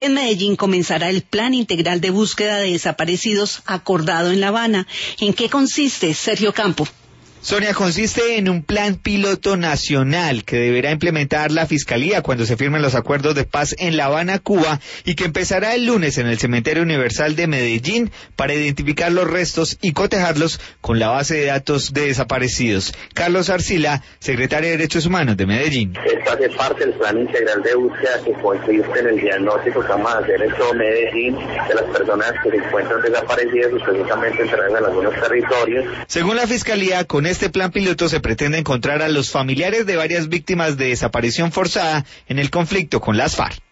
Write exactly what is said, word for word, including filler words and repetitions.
En Medellín comenzará el Plan Integral de Búsqueda de Desaparecidos acordado en La Habana. ¿En qué consiste, Sergio Campo? Sonia, consiste en un plan piloto nacional que deberá implementar la Fiscalía cuando se firmen los acuerdos de paz en La Habana, Cuba, y que empezará el lunes en el Cementerio Universal de Medellín para identificar los restos y cotejarlos con la base de datos de desaparecidos. Carlos Arcila, secretario de Derechos Humanos de Medellín. Esto hace parte del Plan Integral de Búsqueda que consiste en el diagnóstico que vamos a hacer en todo Medellín de las personas que se encuentran desaparecidas y precisamente entradas en algunos territorios. Según la Fiscalía, con este plan piloto se pretende encontrar a los familiares de varias víctimas de desaparición forzada en el conflicto con las FARC.